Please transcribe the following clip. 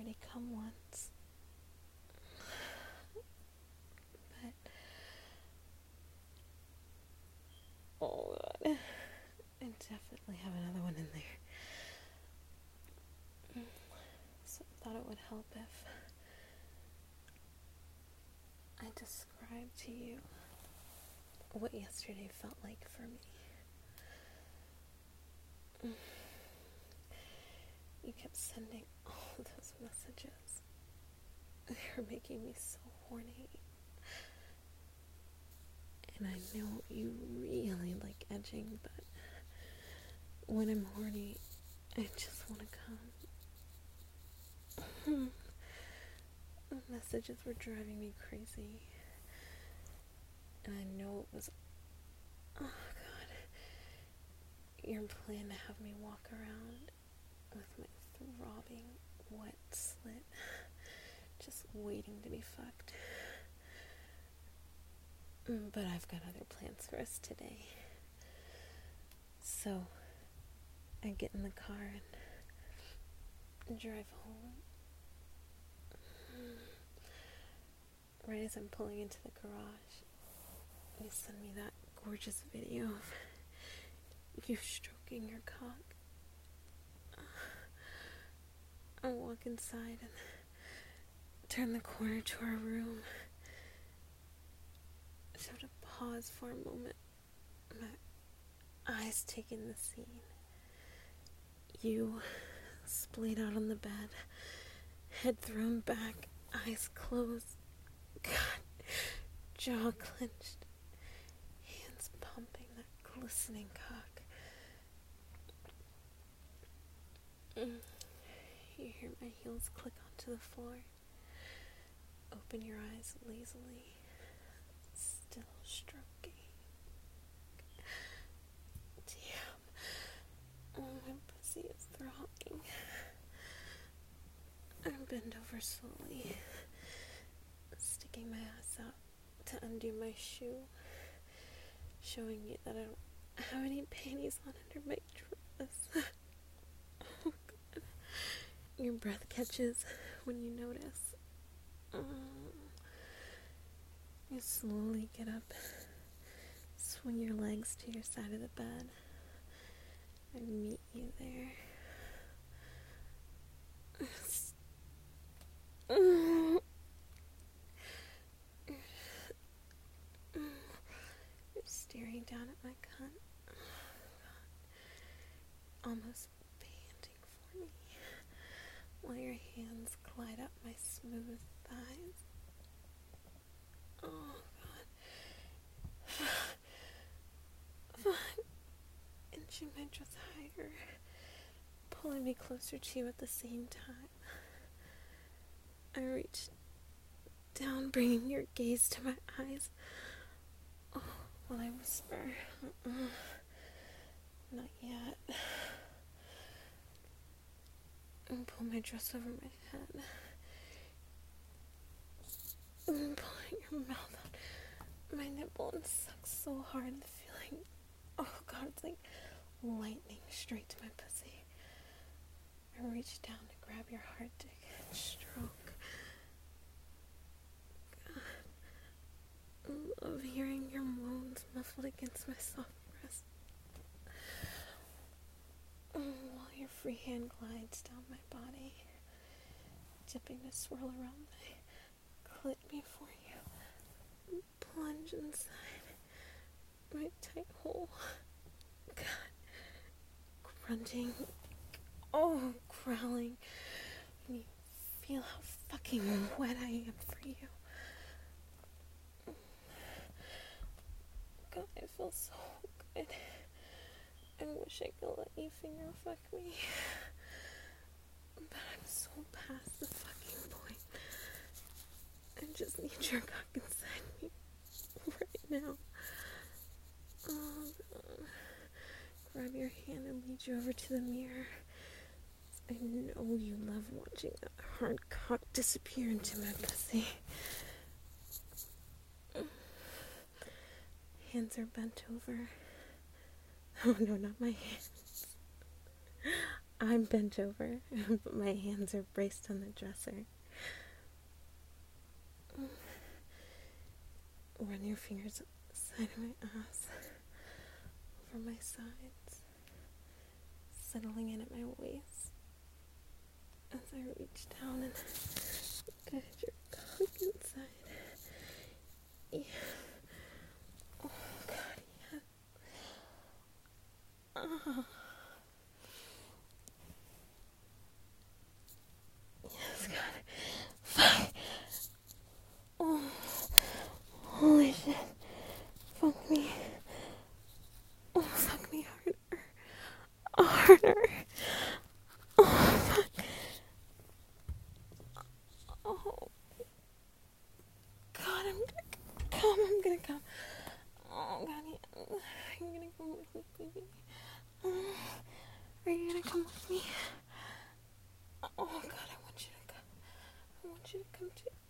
already come once. But, oh god, I definitely have another one in there. So I thought it would help if I described to you what yesterday felt like for me. You kept sending all those messages. They were making me so horny. And I know you really like edging, but when I'm horny, I just want to come. The messages were driving me crazy. And I know it was, oh god, your plan to have me walk around with my throbbing, wet slit, just waiting to be fucked. But I've got other plans for us today. So, I get in the car and drive home. Right as I'm pulling into the garage, you send me that gorgeous video of you stroking your cock. I walk inside and turn the corner to our room. So to pause for a moment, my eyes taking the scene. You splayed out on the bed, head thrown back, eyes closed. God, jaw clenched, hands pumping that glistening cock. You hear my heels click onto the floor. Open your eyes lazily, still stroking. Damn, oh, my pussy is throbbing. I bend over slowly, sticking my ass out to undo my shoe, showing you that I don't have any panties on under my dress. Oh god. Your breath catches when you notice. You slowly get up, swing your legs to your side of the bed. I meet you there. You're staring down at my cunt, almost panting for me, while your hands glide up my smooth thighs. Oh god. Fuck. Inching my dress higher, pulling me closer to you at the same time. I reach down, bringing your gaze to my eyes. Oh, while I whisper, not yet. And pull my dress over my head. And pulling your mouth out my nipple and suck so hard, the feeling, oh god, it's like lightning straight to my pussy. I reach down to grab your hard dick and stroke. God, I love hearing your moans muffled against my soft breast. While your free hand glides down my body, dipping to swirl around my clit before you plunge inside my tight hole. God, grunting, oh, growling, when you feel how fucking wet I am for you. God, I feel so good. I wish I could let you finger fuck me, but I'm so past the fucking point. I just need your cock inside me right now. Oh god. Grab your hand and lead you over to the mirror. I know you love watching that hard cock disappear into my pussy. Hands are bent over. Oh no, not my hands. I'm bent over, but my hands are braced on the dresser. Run your fingers up the side of my ass, over my sides, settling in at my waist as I reach down and guide your cock inside. Yeah. Oh, God, yeah. Yes, God. Fuck. Oh, holy shit. Fuck me. Oh, fuck me harder. Harder. Oh, fuck. Oh, God, I'm gonna come. I'm gonna come. Oh, God, yeah. Are you gonna come with me, baby? Are you gonna come with me? Oh, God, I want you to come. I want you to come too.